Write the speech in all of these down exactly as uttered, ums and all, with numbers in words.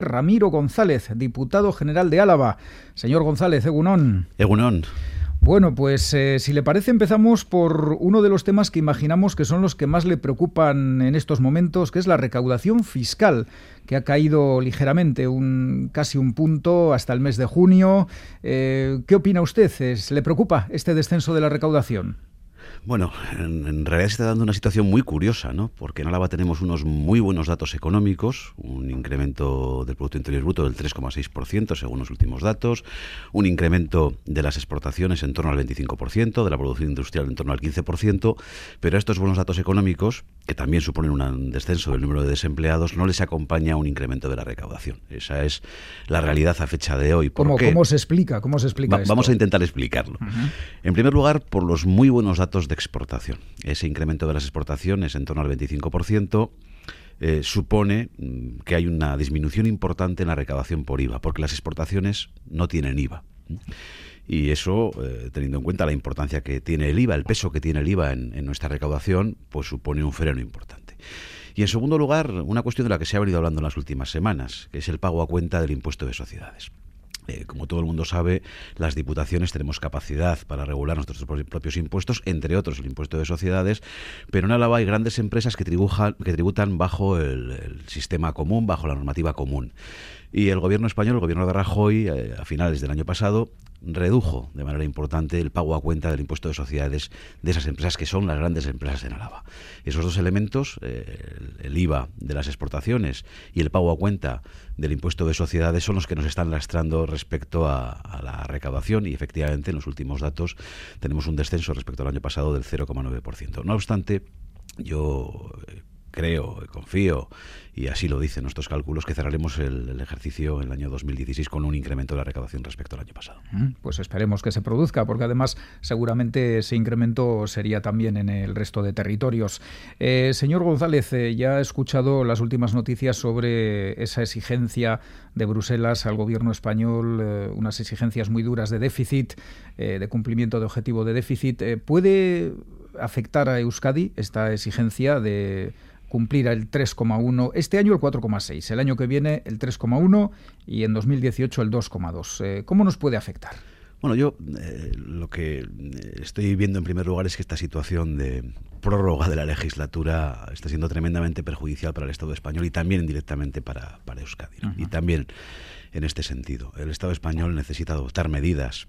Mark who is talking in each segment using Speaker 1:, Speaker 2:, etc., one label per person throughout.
Speaker 1: Ramiro González, diputado general de Álava. Señor González, egunon.
Speaker 2: Egunon.
Speaker 1: Bueno, pues eh, si le parece empezamos por uno de los temas que imaginamos que son los que más le preocupan en estos momentos, que es la recaudación fiscal, que ha caído ligeramente, un casi un punto hasta el mes de junio. Eh, ¿Qué opina usted? ¿Le preocupa este descenso de la recaudación?
Speaker 2: Bueno, en, en realidad se está dando una situación muy curiosa, ¿no? Porque en Álava tenemos unos muy buenos datos económicos, un incremento del Producto Interior Bruto del tres coma seis por ciento según los últimos datos, un incremento de las exportaciones en torno al veinticinco por ciento, de la producción industrial en torno al quince por ciento, pero a estos buenos datos económicos, que también suponen un descenso del número de desempleados, no les acompaña un incremento de la recaudación. Esa es la realidad a fecha de hoy. ¿Por
Speaker 1: ¿Cómo,
Speaker 2: qué?
Speaker 1: ¿Cómo se explica? ¿Cómo se explica
Speaker 2: Va,
Speaker 1: esto?
Speaker 2: Vamos a intentar explicarlo. Uh-huh. En primer lugar, por los muy buenos datos de exportación. Ese incremento de las exportaciones en torno al veinticinco por ciento eh, supone que hay una disminución importante en la recaudación por I V A, porque las exportaciones no tienen I V A. Y eso, eh, teniendo en cuenta la importancia que tiene el I V A, el peso que tiene el I V A en, en nuestra recaudación, pues supone un freno importante. Y en segundo lugar, una cuestión de la que se ha venido hablando en las últimas semanas, que es el pago a cuenta del impuesto de sociedades. Eh, como todo el mundo sabe, las diputaciones tenemos capacidad para regular nuestros propios impuestos, entre otros el impuesto de sociedades, pero en Álava hay grandes empresas que tributan, que tributan bajo el, el sistema común, bajo la normativa común. Y el gobierno español, el gobierno de Rajoy, eh, a finales del año pasado, redujo de manera importante el pago a cuenta del impuesto de sociedades de esas empresas que son las grandes empresas en Álava. Esos dos elementos, eh, el I V A de las exportaciones y el pago a cuenta del impuesto de sociedades, son los que nos están lastrando respecto a, a la recaudación, y efectivamente en los últimos datos tenemos un descenso respecto al año pasado del cero coma nueve por ciento. No obstante, yo eh, creo, confío, y así lo dicen nuestros cálculos, que cerraremos el, el ejercicio en el año dos mil dieciséis con un incremento de la recaudación respecto al año pasado.
Speaker 1: Pues esperemos que se produzca, porque además seguramente ese incremento sería también en el resto de territorios. Eh, señor González, eh, ya he escuchado las últimas noticias sobre esa exigencia de Bruselas al gobierno español, eh, unas exigencias muy duras de déficit, eh, de cumplimiento de objetivo de déficit. Eh, ¿Puede afectar a Euskadi esta exigencia de cumplir el tres coma uno, este año el cuatro coma seis, el año que viene el tres coma uno y en dos mil dieciocho el dos coma dos? Eh, ¿Cómo nos puede afectar?
Speaker 2: Bueno, yo eh, lo que estoy viendo en primer lugar es que esta situación de prórroga de la legislatura está siendo tremendamente perjudicial para el Estado español y también indirectamente para, para Euskadi, ¿no? Uh-huh. Y también en este sentido, el Estado español necesita adoptar medidas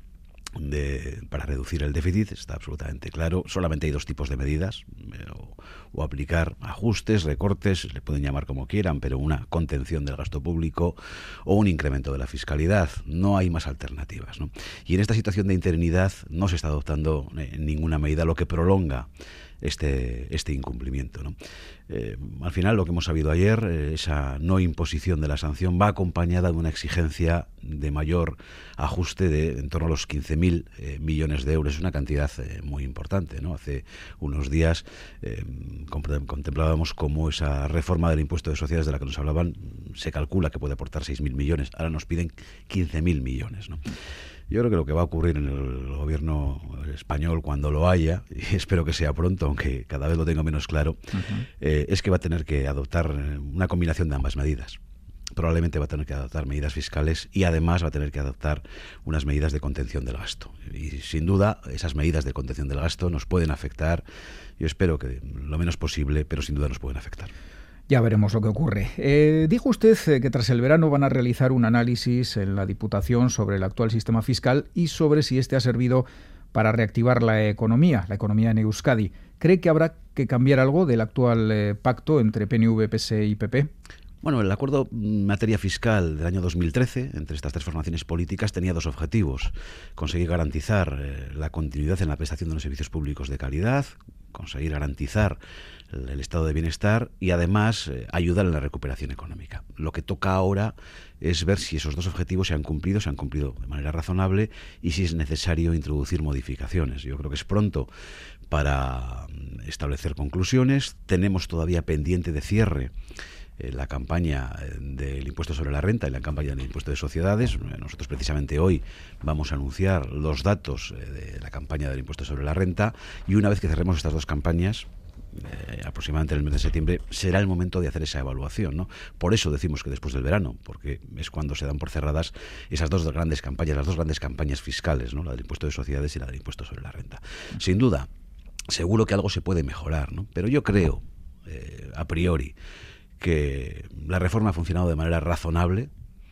Speaker 2: De, para reducir el déficit, está absolutamente claro. Solamente hay dos tipos de medidas, o, o aplicar ajustes, recortes, le pueden llamar como quieran, pero una contención del gasto público o un incremento de la fiscalidad. No hay más alternativas, ¿no? Y en esta situación de interinidad no se está adoptando eh, ninguna medida, lo que prolonga este, este incumplimiento, ¿no? Eh, al final, lo que hemos sabido ayer, eh, esa no imposición de la sanción va acompañada de una exigencia de mayor ajuste de en torno a los quince mil eh, millones de euros. Es una cantidad eh, muy importante, ¿no? Hace unos días eh, contemplábamos cómo esa reforma del impuesto de sociedades de la que nos hablaban se calcula que puede aportar seis mil millones. Ahora nos piden quince mil millones, ¿no? Yo creo que lo que va a ocurrir en el gobierno español cuando lo haya, y espero que sea pronto, aunque cada vez lo tengo menos claro, uh-huh. eh, es que va a tener que adoptar una combinación de ambas medidas. Probablemente va a tener que adoptar medidas fiscales y además va a tener que adoptar unas medidas de contención del gasto. Y sin duda esas medidas de contención del gasto nos pueden afectar, yo espero que lo menos posible, pero sin duda nos pueden afectar.
Speaker 1: Ya veremos lo que ocurre. Eh, dijo usted eh, que tras el verano van a realizar un análisis en la Diputación sobre el actual sistema fiscal y sobre si este ha servido para reactivar la economía, la economía en Euskadi. ¿Cree que habrá que cambiar algo del actual eh, pacto entre P N V, P S E y P P?
Speaker 2: Bueno, el acuerdo en materia fiscal del año dos mil trece, entre estas tres formaciones políticas, tenía dos objetivos: conseguir garantizar eh, la continuidad en la prestación de los servicios públicos de calidad, conseguir garantizar el, el estado de bienestar y además eh, ayudar en la recuperación económica. Lo que toca ahora es ver si esos dos objetivos se han cumplido, se han cumplido de manera razonable y si es necesario introducir modificaciones. Yo creo que es pronto para establecer conclusiones. Tenemos todavía pendiente de cierre la campaña del impuesto sobre la renta y la campaña del impuesto de sociedades. Nosotros precisamente hoy vamos a anunciar los datos de la campaña del impuesto sobre la renta y una vez que cerremos estas dos campañas, eh, aproximadamente en el mes de septiembre, será el momento de hacer esa evaluación, ¿no? Por eso decimos que después del verano, porque es cuando se dan por cerradas esas dos grandes campañas, las dos grandes campañas fiscales, ¿no? La del impuesto de sociedades y la del impuesto sobre la renta. Sin duda, seguro que algo se puede mejorar, ¿no? Pero yo creo, eh, a priori, que la reforma ha funcionado de manera razonable,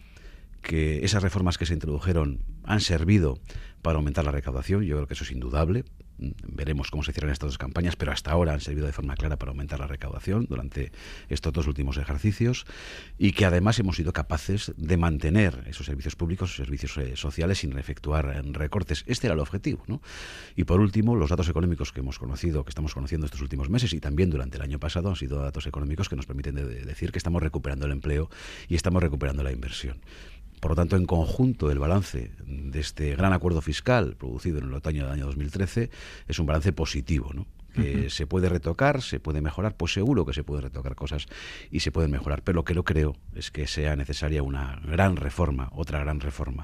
Speaker 2: que esas reformas que se introdujeron han servido para aumentar la recaudación. Yo creo que eso es indudable. Veremos cómo se cierran estas dos campañas, pero hasta ahora han servido de forma clara para aumentar la recaudación durante estos dos últimos ejercicios, y que además hemos sido capaces de mantener esos servicios públicos, esos servicios eh, sociales, sin efectuar eh, recortes. Este era el objetivo, ¿no? Y por último, los datos económicos que hemos conocido, que estamos conociendo estos últimos meses y también durante el año pasado, han sido datos económicos que nos permiten de, de decir que estamos recuperando el empleo y estamos recuperando la inversión. Por lo tanto, en conjunto, el balance de este gran acuerdo fiscal producido en el otoño del año dos mil trece es un balance positivo, ¿no? Que uh-huh. se puede retocar, se puede mejorar, pues seguro que se pueden retocar cosas y se pueden mejorar, pero lo que no creo es que sea necesaria una gran reforma, otra gran reforma.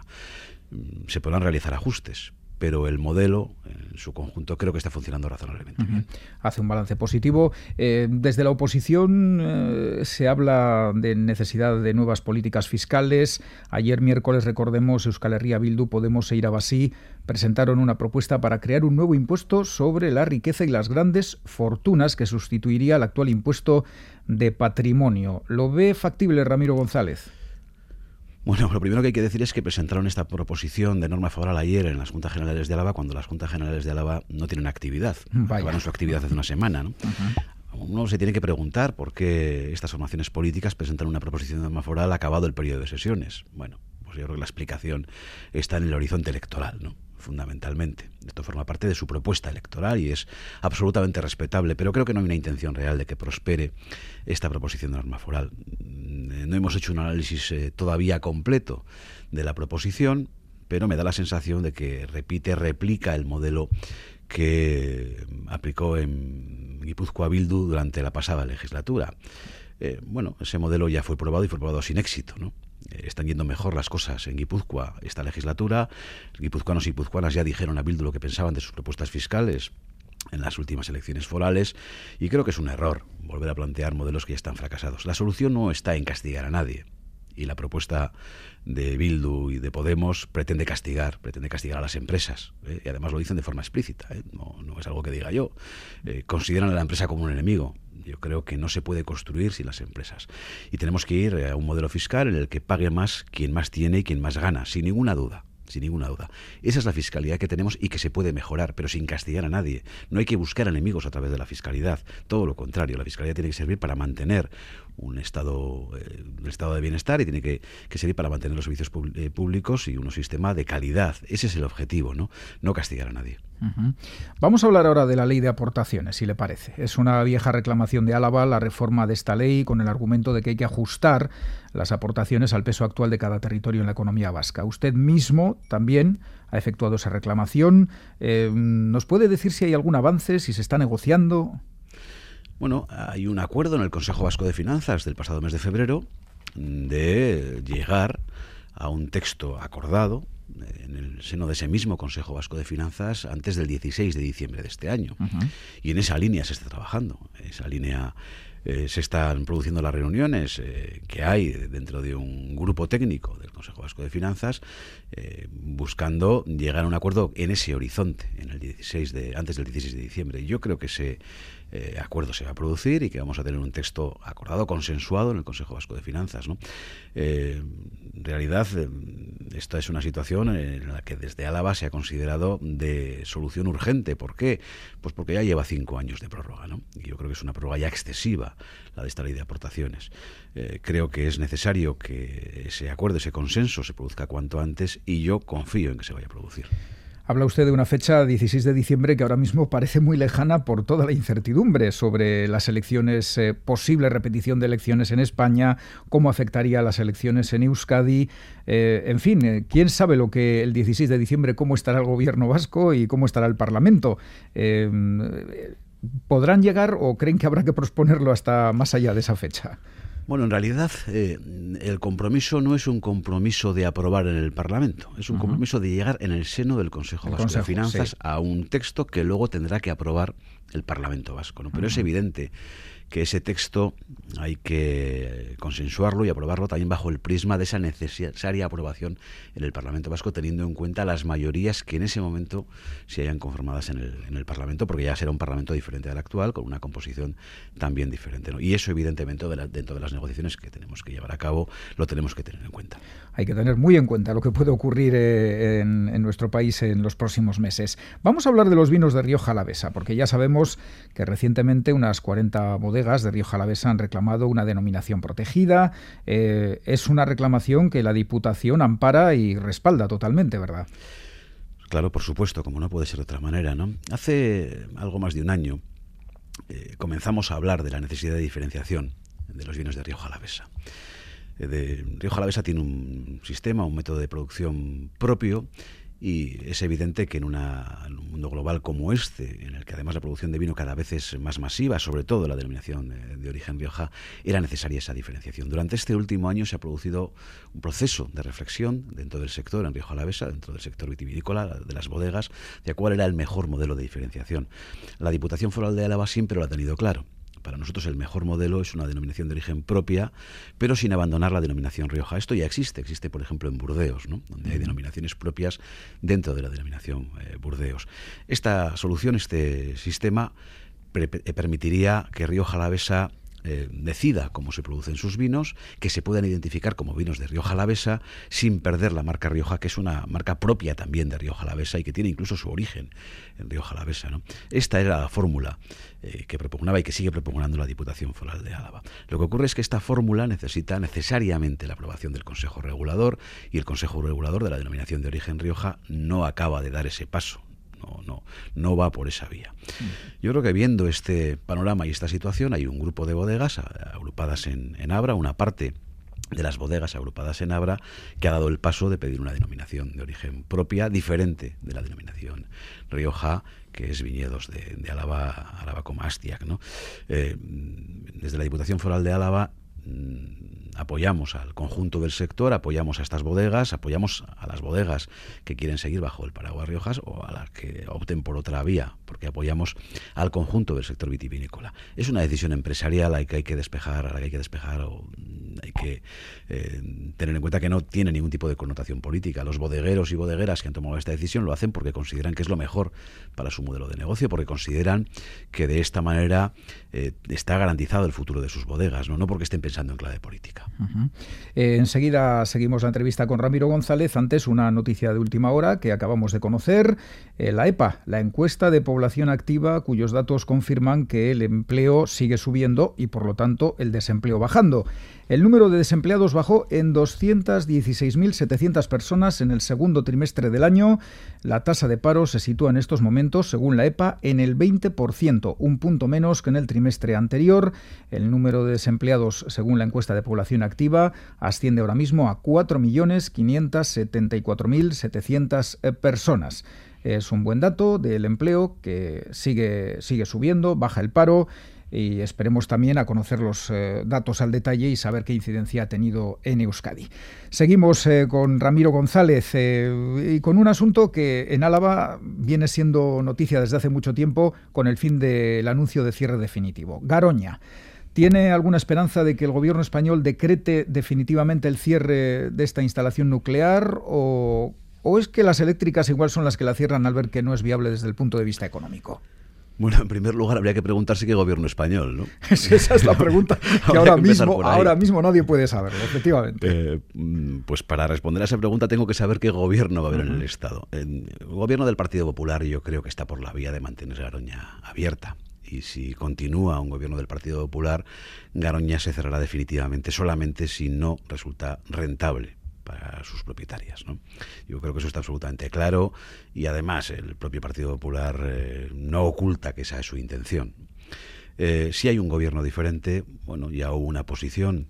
Speaker 2: Se podrán realizar ajustes, pero el modelo en su conjunto creo que está funcionando razonablemente uh-huh. bien.
Speaker 1: Hace un balance positivo. Eh, desde la oposición eh, se habla de necesidad de nuevas políticas fiscales. Ayer miércoles, recordemos, Euskal Herria Bildu, Podemos e Irabasí presentaron una propuesta para crear un nuevo impuesto sobre la riqueza y las grandes fortunas que sustituiría al actual impuesto de patrimonio. ¿Lo ve factible, Ramiro González?
Speaker 2: Bueno, lo primero que hay que decir es que presentaron esta proposición de norma foral ayer en las Juntas Generales de Álava, cuando las Juntas Generales de Álava no tienen actividad. Vaya. Acabaron su actividad hace una semana, ¿no? Uh-huh. Uno se tiene que preguntar por qué estas formaciones políticas presentan una proposición de norma foral acabado el periodo de sesiones. Bueno, pues yo creo que la explicación está en el horizonte electoral, ¿no? Fundamentalmente. Esto forma parte de su propuesta electoral y es absolutamente respetable, pero creo que no hay una intención real de que prospere esta proposición de norma foral. No hemos hecho un análisis eh, todavía completo de la proposición, pero me da la sensación de que repite, replica el modelo que aplicó en Guipúzcoa Bildu durante la pasada legislatura. Eh, bueno, ese modelo ya fue probado y fue probado sin éxito, ¿no? Están yendo mejor las cosas en Guipúzcoa esta legislatura. Guipuzcoanos y guipuzcoanas ya dijeron a Bildu lo que pensaban de sus propuestas fiscales en las últimas elecciones forales, y creo que es un error volver a plantear modelos que ya están fracasados. La solución no está en castigar a nadie, y la propuesta de Bildu y de Podemos pretende castigar, pretende castigar a las empresas, ¿eh? Y además lo dicen de forma explícita, ¿eh? no, no es algo que diga yo. Eh, consideran a la empresa como un enemigo. Yo creo que no se puede construir sin las empresas. Y tenemos que ir a un modelo fiscal en el que pague más quien más tiene y quien más gana, sin ninguna duda. Sin ninguna duda. Esa es la fiscalidad que tenemos y que se puede mejorar, pero sin castigar a nadie. No hay que buscar enemigos a través de la fiscalidad. Todo lo contrario, la fiscalidad tiene que servir para mantener un estado, eh, un estado de bienestar, y tiene que, que servir para mantener los servicios eh, públicos y un sistema de calidad. Ese es el objetivo, ¿no? No castigar a nadie.
Speaker 1: Uh-huh. Vamos a hablar ahora de la ley de aportaciones, si le parece. Es una vieja reclamación de Álava la reforma de esta ley, con el argumento de que hay que ajustar las aportaciones al peso actual de cada territorio en la economía vasca. Usted mismo también ha efectuado esa reclamación. Eh, ¿Nos puede decir si hay algún avance, si se está negociando?
Speaker 2: Bueno, hay un acuerdo en el Consejo Vasco de Finanzas del pasado mes de febrero de llegar a un texto acordado en el seno de ese mismo Consejo Vasco de Finanzas antes del dieciséis de diciembre de este año. Uh-huh. Y en esa línea se está trabajando. Esa línea eh, se están produciendo las reuniones eh, que hay dentro de un grupo técnico del Consejo Vasco de Finanzas, eh, buscando llegar a un acuerdo en ese horizonte, en el dieciséis de, antes del dieciséis de diciembre. Yo creo que ese eh, acuerdo se va a producir y que vamos a tener un texto acordado, consensuado en el Consejo Vasco de Finanzas, ¿no? Eh, en realidad, eh, esta es una situación en la que desde Álava se ha considerado de solución urgente. ¿Por qué? Pues porque ya lleva cinco años de prórroga, ¿no? Y yo creo que es una prórroga ya excesiva, la de esta ley de aportaciones. Eh, creo que es necesario que ese acuerdo, ese consenso se produzca cuanto antes, y yo confío en que se vaya a producir.
Speaker 1: Habla usted de una fecha, dieciséis de diciembre, que ahora mismo parece muy lejana por toda la incertidumbre sobre las elecciones, eh, posible repetición de elecciones en España, cómo afectaría a las elecciones en Euskadi. Eh, en fin, eh, ¿quién sabe lo que el dieciséis de diciembre, cómo estará el gobierno vasco y cómo estará el Parlamento? Eh, ¿Podrán llegar o creen que habrá que posponerlo hasta más allá de esa fecha?
Speaker 2: Bueno, en realidad eh, el compromiso no es un compromiso de aprobar en el Parlamento, es un uh-huh. compromiso de llegar en el seno del Consejo Vasco Consejo, de Finanzas sí. a un texto que luego tendrá que aprobar el Parlamento Vasco, ¿no? Pero uh-huh. es evidente que ese texto hay que consensuarlo y aprobarlo también bajo el prisma de esa necesaria aprobación en el Parlamento Vasco, teniendo en cuenta las mayorías que en ese momento se hayan conformadas en el, en el Parlamento, porque ya será un Parlamento diferente al actual, con una composición también diferente, ¿no? Y eso, evidentemente, de la, dentro de las negociaciones que tenemos que llevar a cabo, lo tenemos que tener en cuenta.
Speaker 1: Hay que tener muy en cuenta lo que puede ocurrir eh, en, en nuestro país en los próximos meses. Vamos a hablar de los vinos de Rioja Alavesa, porque ya sabemos que recientemente unas cuarenta bodegas de Rioja Alavesa han reclamado una denominación protegida. Eh, es una reclamación que la Diputación ampara y respalda totalmente, ¿verdad?
Speaker 2: Claro, por supuesto, como no puede ser de otra manera, ¿no? Hace algo más de un año eh, comenzamos a hablar de la necesidad de diferenciación de los vinos de Rioja Alavesa. Eh, de, Rioja Alavesa tiene un sistema, un método de producción propio. Y es evidente que en, una, en un mundo global como este, en el que además la producción de vino cada vez es más masiva, sobre todo la denominación de, de origen Rioja, era necesaria esa diferenciación. Durante este último año se ha producido un proceso de reflexión dentro del sector en Rioja Alavesa, dentro del sector vitivinícola, de las bodegas, de cuál era el mejor modelo de diferenciación. La Diputación Foral de Álava siempre lo ha tenido claro. Para nosotros el mejor modelo es una denominación de origen propia, pero sin abandonar la denominación Rioja. Esto ya existe, existe por ejemplo en Burdeos, ¿no? Donde hay denominaciones propias dentro de la denominación eh, Burdeos. Esta solución, este sistema, pre- permitiría que Rioja Alavesa Eh, decida cómo se producen sus vinos, que se puedan identificar como vinos de Rioja Alavesa sin perder la marca Rioja, que es una marca propia también de Rioja Alavesa y que tiene incluso su origen en Rioja Alavesa, ¿no? Esta era la fórmula eh, que propugnaba y que sigue propugnando la Diputación Foral de Álava. Lo que ocurre es que esta fórmula necesita necesariamente la aprobación del Consejo Regulador, y el Consejo Regulador de la denominación de origen Rioja no acaba de dar ese paso. No, no, no va por esa vía. Yo creo que viendo este panorama y esta situación, hay un grupo de bodegas agrupadas en, en Abra, una parte de las bodegas agrupadas en Abra, que ha dado el paso de pedir una denominación de origen propia, diferente de la denominación Rioja, que es viñedos de, de Álava, Álava como Astiac, ¿no? Eh, desde la Diputación Foral de Álava apoyamos al conjunto del sector, apoyamos a estas bodegas, apoyamos a las bodegas que quieren seguir bajo el paraguas Riojas o a las que opten por otra vía, porque apoyamos al conjunto del sector vitivinícola. Es una decisión empresarial a la que hay que despejar, a la que hay que despejar o hay que eh, tener en cuenta que no tiene ningún tipo de connotación política. Los bodegueros y bodegueras que han tomado esta decisión lo hacen porque consideran que es lo mejor para su modelo de negocio, porque consideran que de esta manera eh, está garantizado el futuro de sus bodegas, no, no porque estén pensando en clave política.
Speaker 1: Uh-huh. Eh, enseguida seguimos la entrevista con Ramiro González. Antes, una noticia de última hora que acabamos de conocer. Eh, la E P A, la encuesta de población activa, cuyos datos confirman que el empleo sigue subiendo y, por lo tanto, el desempleo bajando. El número de desempleados bajó en doscientas dieciséis mil setecientas personas en el segundo trimestre del año. La tasa de paro se sitúa en estos momentos, según la E P A, en el veinte por ciento, un punto menos que en el trimestre anterior. El número de desempleados, según la encuesta de población activa, asciende ahora mismo a cuatro millones quinientas setenta y cuatro mil setecientas personas. Es un buen dato del empleo que sigue, sigue subiendo, baja el paro. Y esperemos también a conocer los eh, datos al detalle y saber qué incidencia ha tenido en Euskadi. Seguimos eh, con Ramiro González eh, y con un asunto que en Álava viene siendo noticia desde hace mucho tiempo con el fin del anuncio de cierre definitivo. Garoña. ¿Tiene alguna esperanza de que el gobierno español decrete definitivamente el cierre de esta instalación nuclear o, o es que las eléctricas igual son las que la cierran al ver que no es viable desde el punto de vista económico?
Speaker 2: Bueno, en primer lugar habría que preguntarse qué gobierno español, ¿no?
Speaker 1: Esa es la pregunta que ahora mismo, ahora mismo nadie puede saberlo, efectivamente.
Speaker 2: Eh, pues para responder a esa pregunta tengo que saber qué gobierno va a haber uh-huh. en el Estado. El gobierno del Partido Popular yo creo que está por la vía de mantener Garoña abierta. Y si continúa un gobierno del Partido Popular, Garoña se cerrará definitivamente, solamente si no resulta rentable para sus propietarias, ¿no? Yo creo que eso está absolutamente claro y además el propio Partido Popular eh, no oculta que esa es su intención. Eh, si hay un gobierno diferente, bueno, ya hubo una posición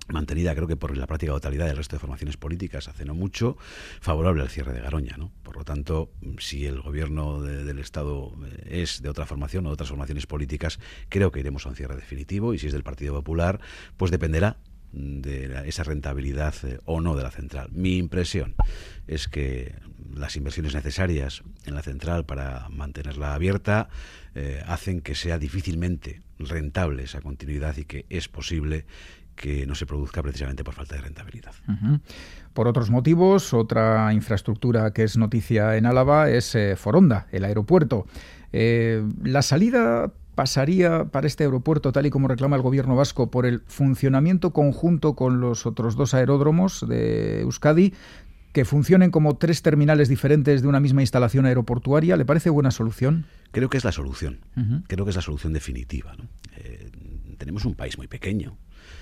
Speaker 2: mantenida creo que por la práctica totalidad del resto de formaciones políticas hace no mucho, favorable al cierre de Garoña, ¿no? Por lo tanto, si el gobierno de, del Estado es de otra formación o de otras formaciones políticas, creo que iremos a un cierre definitivo, y si es del Partido Popular, pues dependerá de la, esa rentabilidad eh, o no de la central. Mi impresión es que las inversiones necesarias en la central para mantenerla abierta eh, hacen que sea difícilmente rentable esa continuidad, y que es posible que no se produzca precisamente por falta de rentabilidad.
Speaker 1: Uh-huh. Por otros motivos, otra infraestructura que es noticia en Álava es eh, Foronda, el aeropuerto. Eh, la salida pasaría para este aeropuerto, tal y como reclama el gobierno vasco, por el funcionamiento conjunto con los otros dos aeródromos de Euskadi, que funcionen como tres terminales diferentes de una misma instalación aeroportuaria. ¿Le parece buena solución?
Speaker 2: Creo que es la solución. Uh-huh. Creo que es la solución definitiva, ¿no? Eh, tenemos un país muy pequeño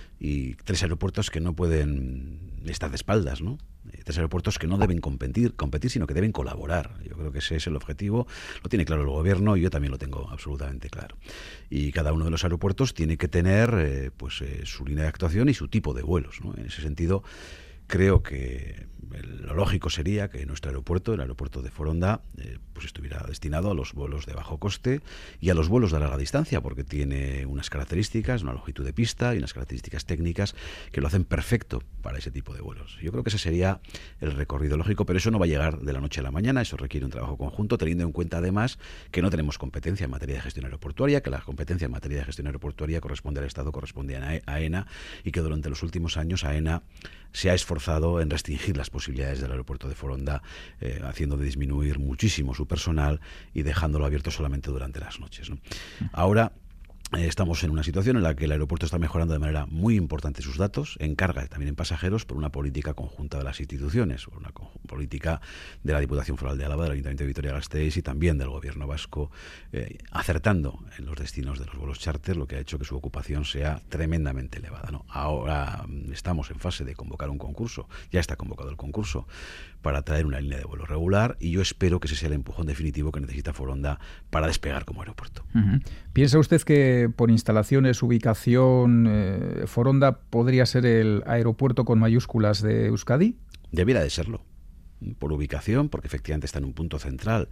Speaker 2: y tres aeropuertos que no pueden estar de espaldas, ¿no? Tres aeropuertos que no deben competir, competir, sino que deben colaborar. Yo creo que ese es el objetivo. Lo tiene claro el gobierno y yo también lo tengo absolutamente claro. Y cada uno de los aeropuertos tiene que tener eh, pues eh, su línea de actuación y su tipo de vuelos, ¿no? En ese sentido, creo que lo lógico sería que nuestro aeropuerto, el aeropuerto de Foronda, eh, pues estuviera destinado a los vuelos de bajo coste y a los vuelos de larga distancia, porque tiene unas características, una longitud de pista y unas características técnicas que lo hacen perfecto para ese tipo de vuelos. Yo creo que ese sería el recorrido lógico, pero eso no va a llegar de la noche a la mañana. Eso requiere un trabajo conjunto, teniendo en cuenta además que no tenemos competencia en materia de gestión aeroportuaria, que la competencia en materia de gestión aeroportuaria corresponde al Estado, corresponde a AENA, y que durante los últimos años AENA se ha esforzado en restringir las posibilidades del aeropuerto de Foronda, eh, haciendo de disminuir muchísimo su personal y dejándolo abierto solamente durante las noches, ¿no? Ahora eh, estamos en una situación en la que el aeropuerto está mejorando de manera muy importante sus datos, en carga y también en pasajeros, por una política conjunta de las instituciones, por una política de la Diputación Foral de Álava, del Ayuntamiento de Vitoria-Gasteiz y también del Gobierno vasco, eh, acertando en los destinos de los vuelos charter, lo que ha hecho que su ocupación sea tremendamente elevada, ¿no? Ahora estamos en fase de convocar un concurso, ya está convocado el concurso, para traer una línea de vuelo regular, y yo espero que ese sea el empujón definitivo que necesita Foronda para despegar como aeropuerto.
Speaker 1: Uh-huh. ¿Piensa usted que por instalaciones, ubicación, eh, Foronda podría ser el aeropuerto con mayúsculas de Euskadi?
Speaker 2: Debiera de serlo. Por ubicación, porque efectivamente está en un punto central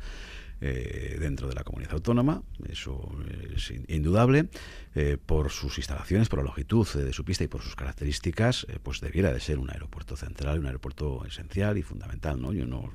Speaker 2: eh, dentro de la comunidad autónoma, eso es indudable. Eh, por sus instalaciones, por la longitud de su pista y por sus características, eh, pues debiera de ser un aeropuerto central, un aeropuerto esencial y fundamental, ¿no? Yo no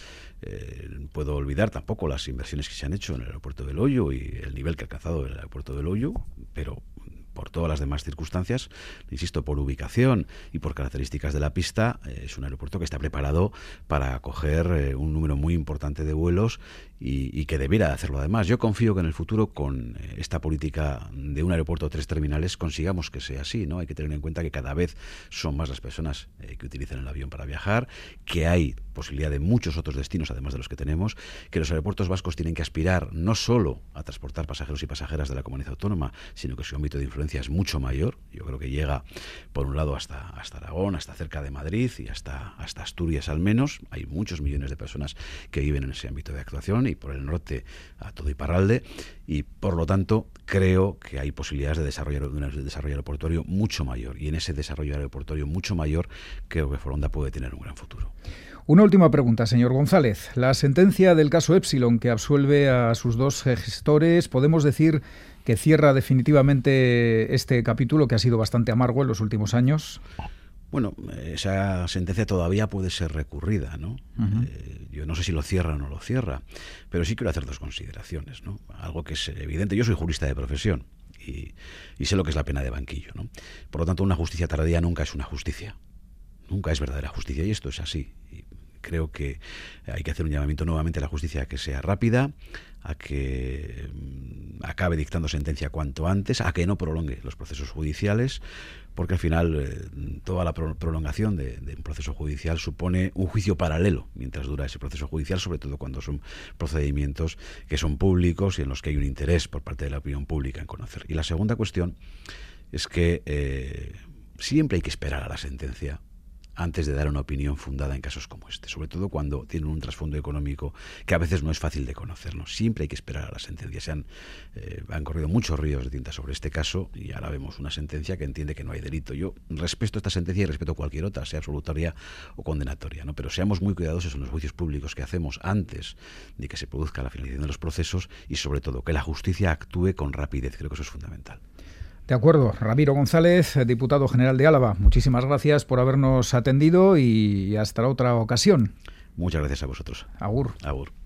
Speaker 2: eh, puedo olvidar tampoco las inversiones que se han hecho en el aeropuerto del Hoyo y el nivel que ha alcanzado el aeropuerto del Hoyo, pero por todas las demás circunstancias, insisto, por ubicación y por características de la pista, eh, es un aeropuerto que está preparado para acoger eh, un número muy importante de vuelos y, y que debiera hacerlo además. Yo confío que en el futuro, con eh, esta política de un aeropuerto de tres terminales, consigamos que sea así, ¿no? Hay que tener en cuenta que cada vez son más las personas eh, que utilizan el avión para viajar, que hay posibilidad de muchos otros destinos además de los que tenemos, que los aeropuertos vascos tienen que aspirar no solo a transportar pasajeros y pasajeras de la comunidad autónoma, sino que su ámbito de influencia es mucho mayor. Yo creo que llega por un lado hasta, hasta Aragón, hasta cerca de Madrid y hasta, hasta Asturias al menos. Hay muchos millones de personas que viven en ese ámbito de actuación, y por el norte a todo Iparralde, y por lo tanto creo que hay posibilidades de desarrollar un desarrollo aeroportuario mucho mayor, y en ese desarrollo aeroportuario mucho mayor creo que Foronda puede tener un gran futuro.
Speaker 1: Una última pregunta, señor González. La sentencia del caso Epsilon, que absuelve a sus dos gestores, ¿podemos decir que cierra definitivamente este capítulo que ha sido bastante amargo en los últimos años?
Speaker 2: Bueno, esa sentencia todavía puede ser recurrida, ¿no? Uh-huh. Eh, yo no sé si lo cierra o no lo cierra, pero sí quiero hacer dos consideraciones, ¿no? Algo que es evidente. Yo soy jurista de profesión y, y sé lo que es la pena de banquillo, ¿no? Por lo tanto, una justicia tardía nunca es una justicia. Nunca es verdadera justicia, y esto es así. Y creo que hay que hacer un llamamiento nuevamente a la justicia a que sea rápida, a que acabe dictando sentencia cuanto antes, a que no prolongue los procesos judiciales, porque al final eh, toda la pro- prolongación de, de un proceso judicial supone un juicio paralelo mientras dura ese proceso judicial, sobre todo cuando son procedimientos que son públicos y en los que hay un interés por parte de la opinión pública en conocer. Y la segunda cuestión es que eh, siempre hay que esperar a la sentencia antes de dar una opinión fundada en casos como este, sobre todo cuando tienen un trasfondo económico que a veces no es fácil de conocer, ¿no? Siempre hay que esperar a la sentencia. Se han, eh, han corrido muchos ríos de tinta sobre este caso y ahora vemos una sentencia que entiende que no hay delito. Yo respeto esta sentencia y respeto cualquier otra, sea absolutoria o condenatoria, ¿no? Pero seamos muy cuidadosos en los juicios públicos que hacemos antes de que se produzca la finalización de los procesos y sobre todo que la justicia actúe con rapidez. Creo que eso es fundamental.
Speaker 1: De acuerdo. Ramiro González, diputado general de Álava, muchísimas gracias por habernos atendido y hasta la otra ocasión.
Speaker 2: Muchas gracias a vosotros.
Speaker 1: Agur.
Speaker 2: Agur.